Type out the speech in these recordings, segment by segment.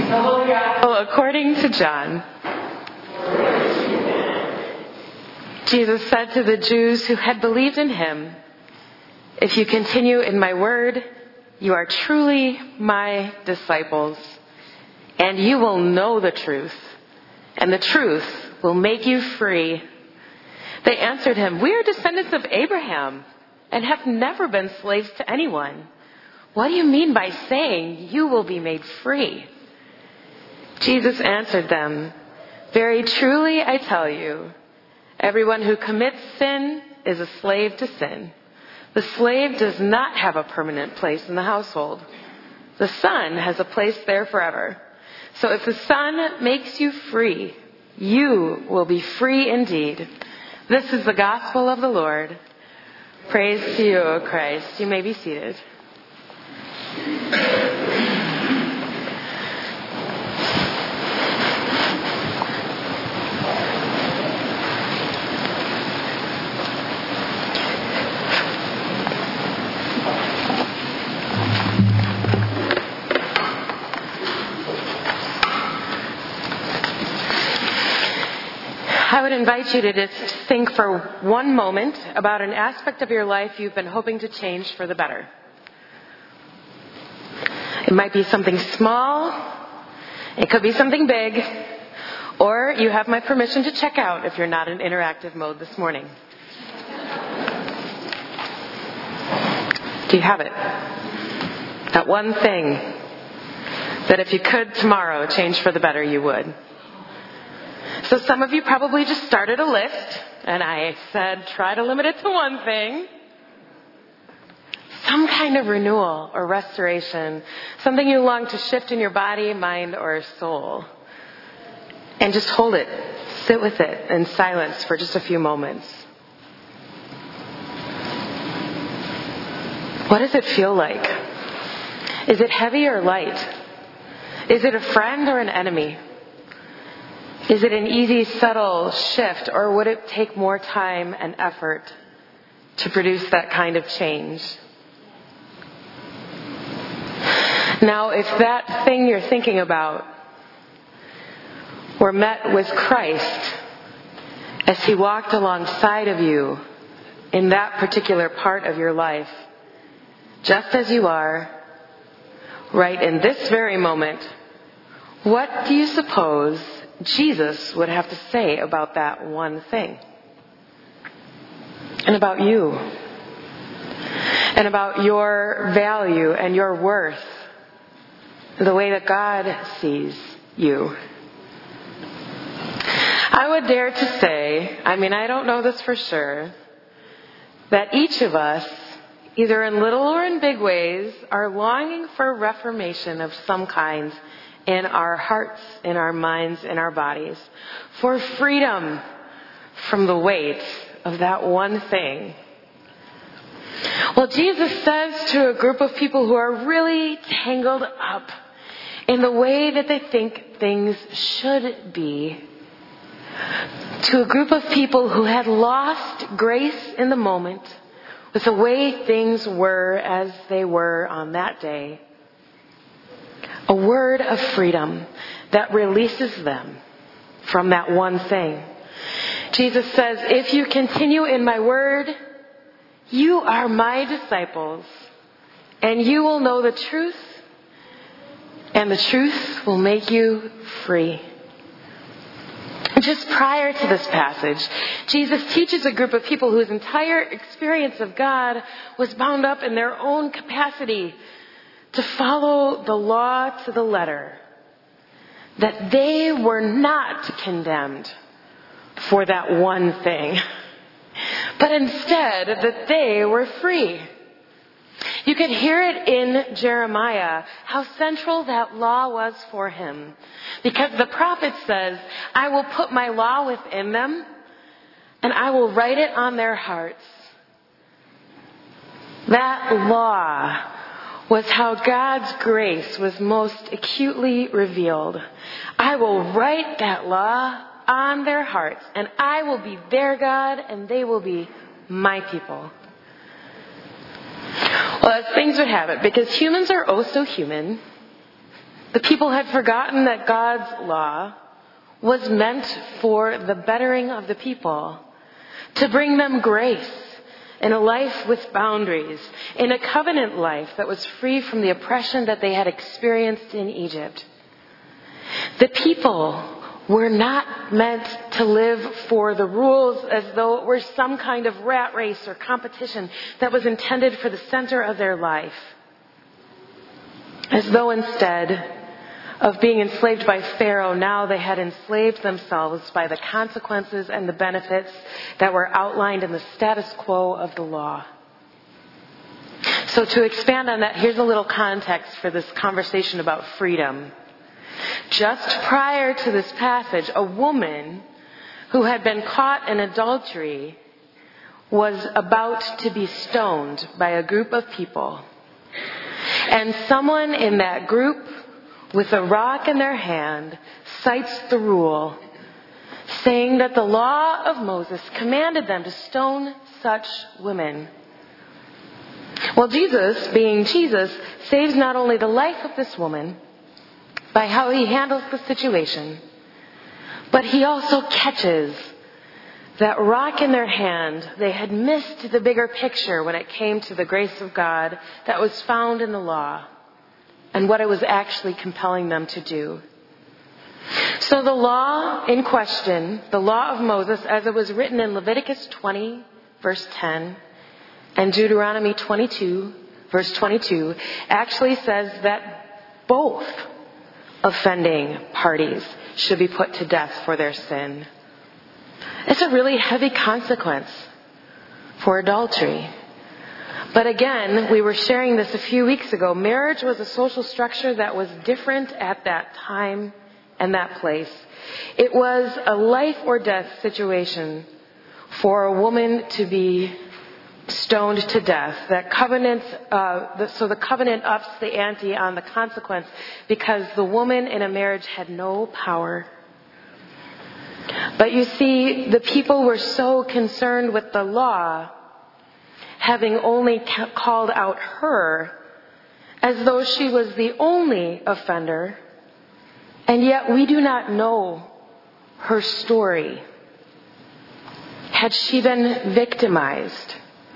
The Holy Gospel according to John. Jesus said to the Jews who had believed in him, "If you continue in my word, you are truly my disciples, and you will know the truth, and the truth will make you free." They answered him, "We are descendants of Abraham and have never been slaves to anyone. What do you mean by saying you will be made free?" Jesus answered them, "Very truly I tell you, everyone who commits sin is a slave to sin. The slave does not have a permanent place in the household. The Son has a place there forever. So if the Son makes you free, you will be free indeed." This is the gospel of the Lord. Praise to you, O Christ. You may be seated. I would invite you to just think for one moment about an aspect of your life you've been hoping to change for the better. It might be something small, it could be something big, or you have my permission to check out if you're not in interactive mode this morning. Do you have it? That one thing that if you could tomorrow change for the better, you would. So some of you probably just started a list, and I said, try to limit it to one thing. Some kind of renewal or restoration, something you long to shift in your body, mind, or soul. And just hold it, sit with it in silence for just a few moments. What does it feel like? Is it heavy or light? Is it a friend or an enemy? Is it an easy, subtle shift, or would it take more time and effort to produce that kind of change? Now, if that thing you're thinking about were met with Christ as he walked alongside of you in that particular part of your life, just as you are, right in this very moment, what do you suppose Jesus would have to say about that one thing? And about you. And about your value and your worth. The way that God sees you. I would dare to say, I don't know this for sure, that each of us, either in little or in big ways, are longing for reformation of some kind in our hearts, in our minds, in our bodies, for freedom from the weight of that one thing. Well, Jesus says to a group of people who are really tangled up in the way that they think things should be, to a group of people who had lost grace in the moment with the way things were as they were on that day, a word of freedom that releases them from that one thing. Jesus says, "If you continue in my word, you are my disciples, and you will know the truth, and the truth will make you free." Just prior to this passage, Jesus teaches a group of people whose entire experience of God was bound up in their own capacity to follow the law to the letter, that they were not condemned for that one thing, but instead that they were free. You can hear it in Jeremiah, how central that law was for him. Because the prophet says, "I will put my law within them, and I will write it on their hearts." That law was how God's grace was most acutely revealed. I will write that law on their hearts, and I will be their God, and they will be my people. Well, as things would have it, because humans are oh so human, The people had forgotten that God's law was meant for the bettering of the people, to bring them grace in a life with boundaries, in a covenant life that was free from the oppression that they had experienced in Egypt. The people were not meant to live for the rules as though it were some kind of rat race or competition that was intended for the center of their life. As though instead of being enslaved by Pharaoh, now they had enslaved themselves by the consequences and the benefits that were outlined in the status quo of the law. So to expand on that, here's a little context for this conversation about freedom. Just prior to this passage, a woman who had been caught in adultery was about to be stoned by a group of people. And someone in that group with a rock in their hand cites the rule, saying that the law of Moses commanded them to stone such women. Well, Jesus, being Jesus, saves not only the life of this woman by how he handles the situation, but he also catches that rock in their hand. They had missed the bigger picture when it came to the grace of God that was found in the law and what it was actually compelling them to do. So the law in question, the law of Moses, as it was written in Leviticus 20, verse 10, and Deuteronomy 22, verse 22, actually says that both offending parties should be put to death for their sin. It's a really heavy consequence for adultery. But again, we were sharing this a few weeks ago. Marriage was a social structure that was different at that time and that place. It was a life or death situation for a woman to be stoned to death. That covenant, so the covenant ups the ante on the consequence because the woman in a marriage had no power. But you see, the people were so concerned with the law, having only called out her as though she was the only offender, and yet we do not know her story. Had she been victimized?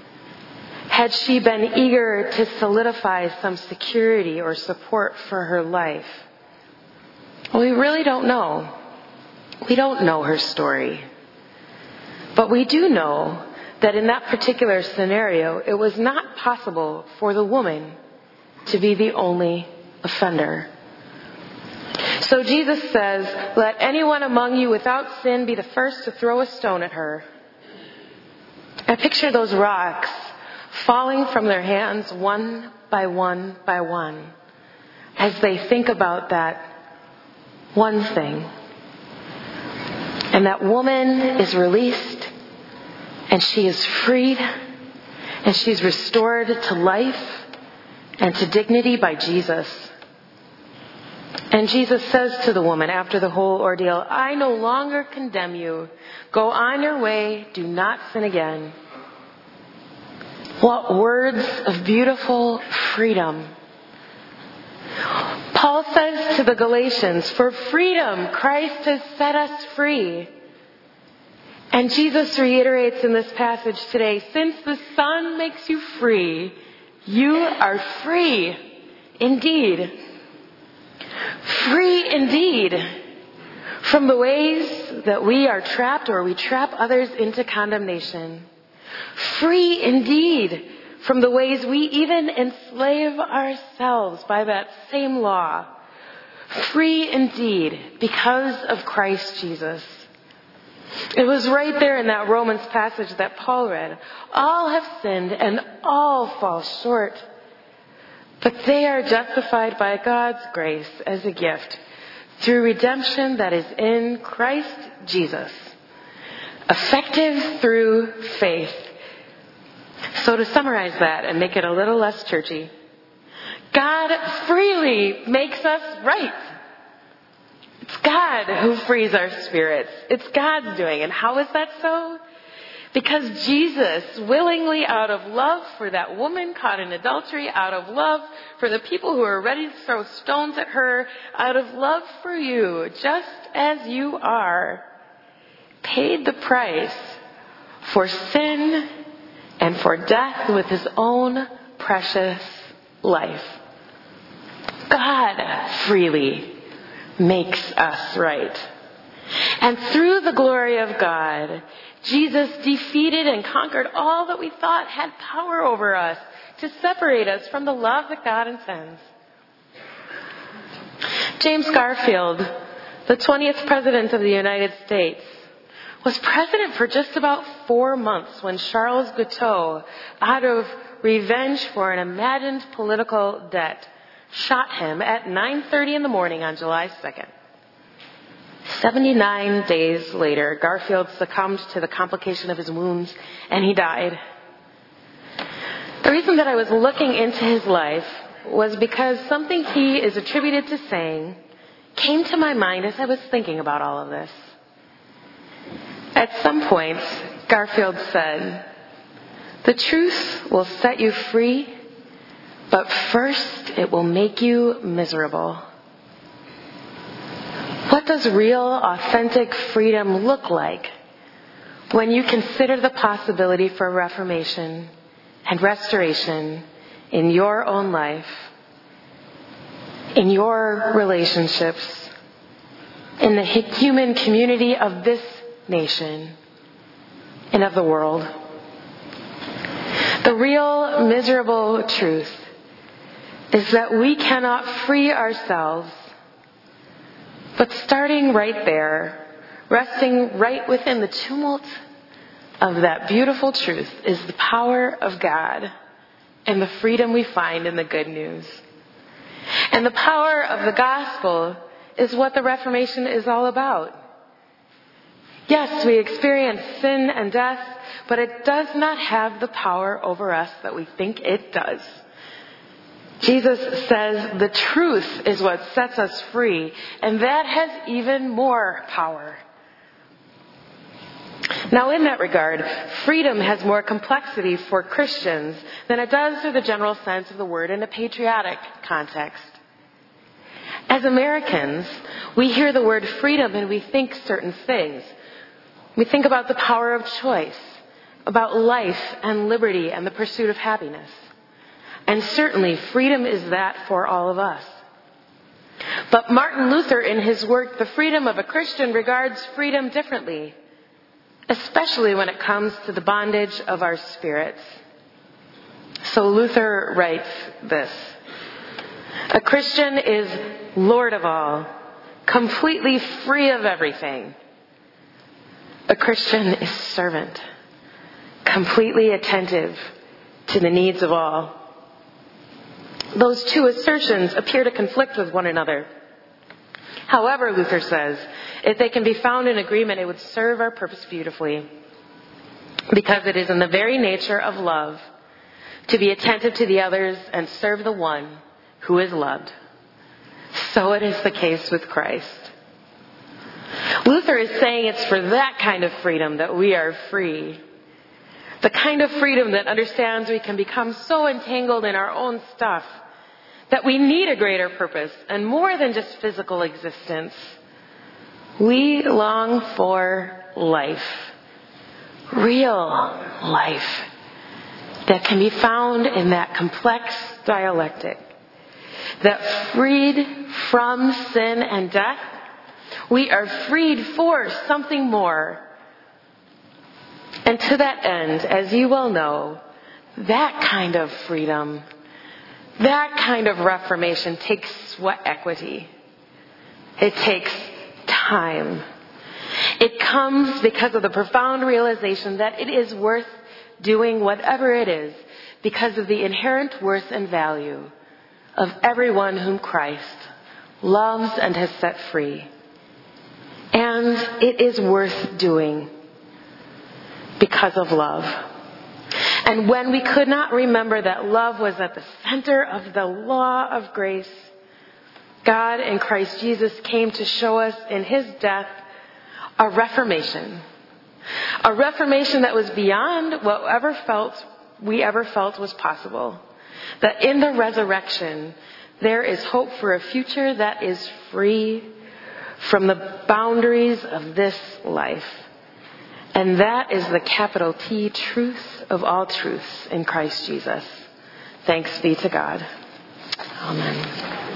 Had she been eager to solidify some security or support for her life? Well, we really don't know. We don't know her story. But we do know that in that particular scenario, it was not possible for the woman to be the only offender. So Jesus says, "Let anyone among you without sin be the first to throw a stone at her." I picture those rocks falling from their hands one by one by one as they think about that one thing. And that woman is released, and she is freed, and she's restored to life and to dignity by Jesus. And Jesus says to the woman after the whole ordeal, "I no longer condemn you. Go on your way. Do not sin again." What words of beautiful freedom. Paul says to the Galatians, "For freedom, Christ has set us free." And Jesus reiterates in this passage today, "Since the Son makes you free, you are free indeed." Free indeed from the ways that we are trapped or we trap others into condemnation. Free indeed from the ways we even enslave ourselves by that same law. Free indeed because of Christ Jesus. It was right there in that Romans passage that Paul read. All have sinned and all fall short. But they are justified by God's grace as a gift through redemption that is in Christ Jesus. Effective through faith. So to summarize that and make it a little less churchy, God freely makes us right. It's God who frees our spirits. It's God's doing. And how is that so? Because Jesus willingly, out of love for that woman caught in adultery, out of love for the people who are ready to throw stones at her, out of love for you, just as you are, paid the price for sin and for death with his own precious life. God freely makes us right. And through the glory of God, Jesus defeated and conquered all that we thought had power over us to separate us from the love that God intends. James Garfield, the 20th President of the United States, was president for just about 4 months when Charles Guiteau, out of revenge for an imagined political debt, shot him at 9:30 in the morning on July 2nd. 79 days later, Garfield succumbed to the complication of his wounds, and he died. The reason that I was looking into his life was because something he is attributed to saying came to my mind as I was thinking about all of this. At some point, Garfield said, "The truth will set you free, but first it will make you miserable." What does real, authentic freedom look like when you consider the possibility for reformation and restoration in your own life, in your relationships, in the human community of this nation and of the world? The real, miserable truth is that we cannot free ourselves. But starting right there, resting right within the tumult of that beautiful truth, is the power of God and the freedom we find in the good news. And the power of the gospel is what the Reformation is all about. Yes, we experience sin and death, but it does not have the power over us that we think it does. Jesus says the truth is what sets us free, and that has even more power. Now, in that regard, freedom has more complexity for Christians than it does through the general sense of the word in a patriotic context. As Americans, we hear the word freedom and we think certain things. We think about the power of choice, about life and liberty and the pursuit of happiness. And certainly, freedom is that for all of us. But Martin Luther, in his work, The Freedom of a Christian, regards freedom differently, especially when it comes to the bondage of our spirits. So Luther writes this: "A Christian is Lord of all, completely free of everything. A Christian is servant, completely attentive to the needs of all." Those two assertions appear to conflict with one another. However, Luther says, if they can be found in agreement, it would serve our purpose beautifully, because it is in the very nature of love to be attentive to the others and serve the one who is loved. So it is the case with Christ. Luther is saying it's for that kind of freedom that we are free. The kind of freedom that understands we can become so entangled in our own stuff that we need a greater purpose and more than just physical existence. We long for life, real life, that can be found in that complex dialectic, that freed from sin and death, we are freed for something more. And to that end, as you well know, that kind of freedom, that kind of reformation takes sweat equity. It takes time. It comes because of the profound realization that it is worth doing whatever it is because of the inherent worth and value of everyone whom Christ loves and has set free. And it is worth doing because of love. And when we could not remember that love was at the center of the law of grace, God in Christ Jesus came to show us in his death a reformation, A reformation that was beyond what we ever felt was possible. That in the resurrection, there is hope for a future that is free from the boundaries of this life. And that is the capital T truth of all truths in Christ Jesus. Thanks be to God. Amen.